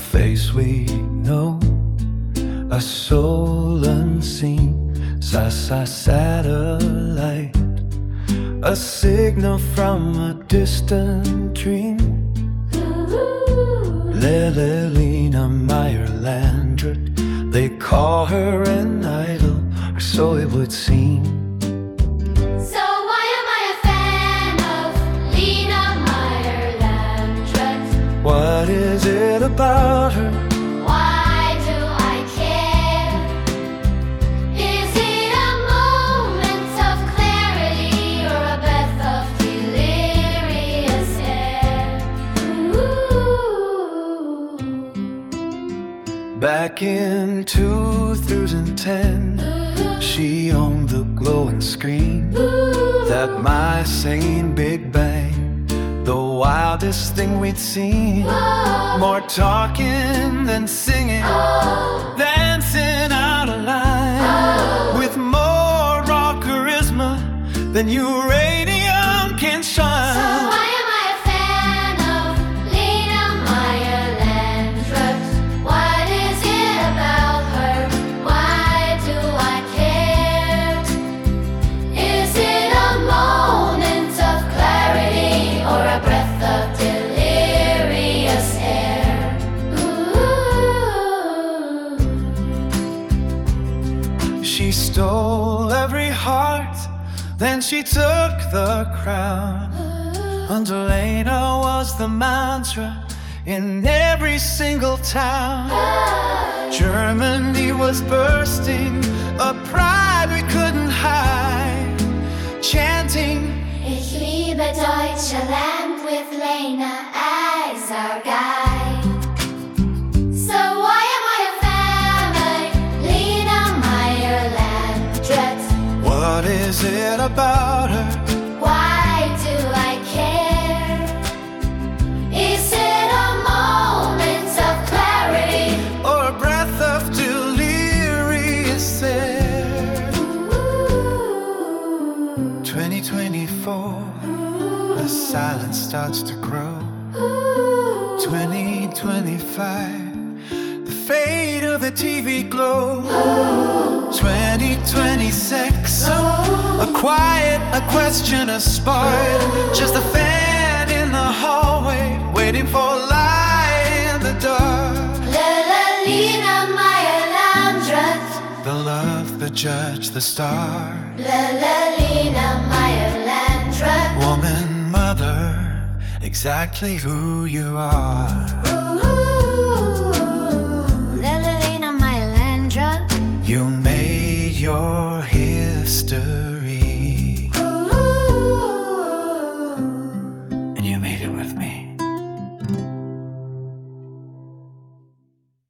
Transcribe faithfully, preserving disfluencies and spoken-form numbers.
face we know, a soul unseen, Sa-sa satellite, a signal from a distant dream. Lelelina Meyer-Landrut, they call her an idol, or so it would seem. So why am I a fan of Lena Meyer-Landrut? What is it about her? Why do I care? Is it a moment of clarity or a breath of delirious air? Ooh. Back in two thousand ten, she owned the glowing screen, that my sane Big Bang, the wildest thing we'd seen. More talking than singing, dancing out of line, with more raw charisma than uranium can shine. So why am I a fan of Lena Meyer-Landrut? What is it about her? Why do I care? Is it a moment of clarity or a breath of delirious air? Ooh. She stole every heart, then she took the crown. Under Lena was the mantra in every single town. Germany was bursting, a pride we couldn't hide, chanting, Ich liebe Deutschland with Lena as our guide. So why am I a fan of Lena Meyer-Landrut? what is it about her? Why do I care? Is it a moment of clarity? Or a breath of delirious air? Ooh. twenty twenty-four, the silence starts to grow. Ooh. twenty twenty-five, the fade of the T V glow. twenty twenty-six, a quiet, a question, a spark, just a fan in the hallway, waiting for a light in the dark. Lena Meyer-Landrut. The love, the judge, the star, Lena Meyer-Landrut. woman, mother, exactly who you are.